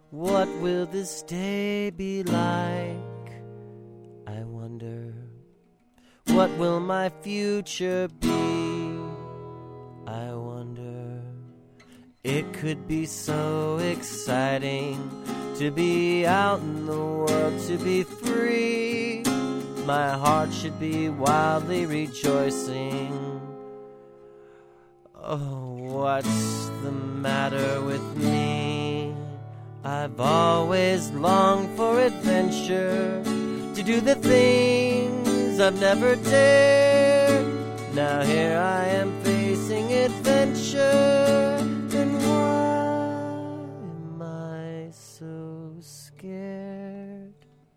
What will this day be like? I wonder. What will my future be? I wonder. It could be so exciting to be out in the world, to be free. My heart should be wildly rejoicing. Oh, what's the matter with me? I've always longed for adventure, to do the things I've never dared. Now here I am facing adventure, and why am I so scared?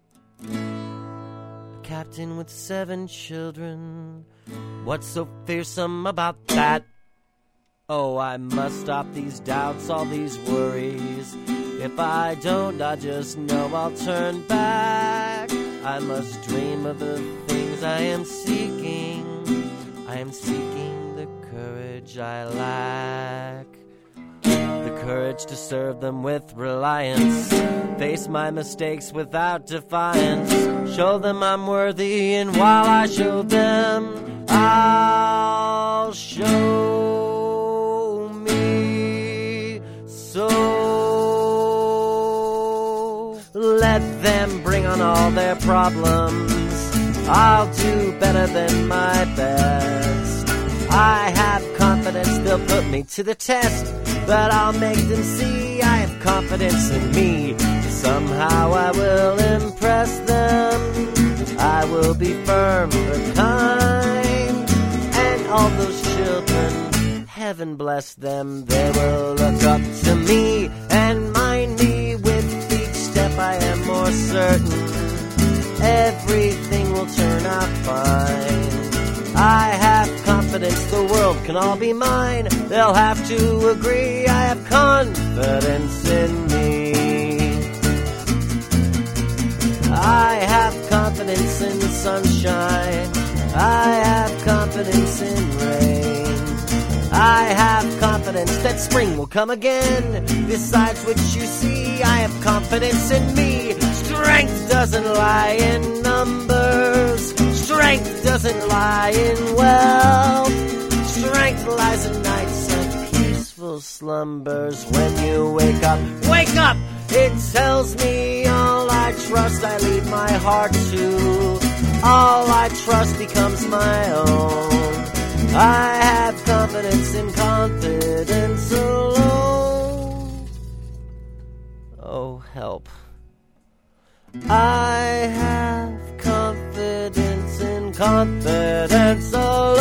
A captain with 7 children, what's so fearsome about that? Oh, I must stop these doubts, all these worries. If I don't, I just know I'll turn back. I must dream of the things I am seeking. I am seeking the courage I lack. The courage to serve them with reliance. Face my mistakes without defiance. Show them I'm worthy, and while I show them, I'll show me so. Let them bring on all their problems. I'll do better than my best. I have confidence they'll put me to the test, but I'll make them see I have confidence in me. Somehow I will impress them. I will be firm but kind, and all those children, heaven bless them, they will look up to me and mind me. With each step I am more certain everything will turn out fine. I have confidence the world can all be mine. They'll have to agree I have confidence in me. I have confidence in the sunshine. I have confidence in rain. I have confidence that spring will come again. Besides which you see, I have confidence in me. Strength doesn't lie in numbers. Strength doesn't lie in wealth. Strength lies in nights of peaceful slumbers. When you wake up, it tells me all I trust I leave my heart to. All I trust becomes my own. I have confidence in confidence alone. Oh, help. I have confidence in confidence alone.